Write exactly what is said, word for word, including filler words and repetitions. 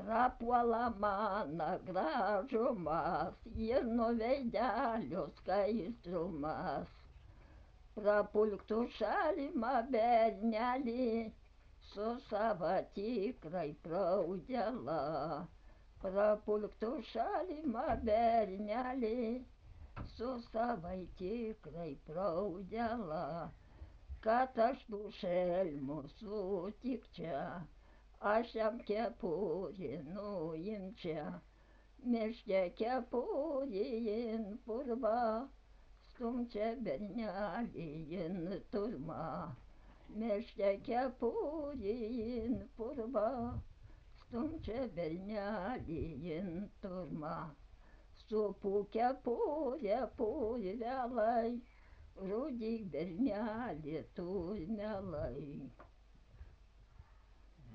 prapuola mano gražumas ir nuo veidelio skaidrumas. Prapulk tu šalimą bernelį su sava tikrai praudėla. Prapulk tu šalimą bernelį su savai tikrai praudėla. Kad aš tų šelmų sutikčia, aš jam kepurį nuimčia. Miške kepurijin purva, stumčia bernelį in turmą. Miške kepurijin purva, stumčia bernelį in turmą. Supų kepurė purvelai, žudyk bernelį tu mielai.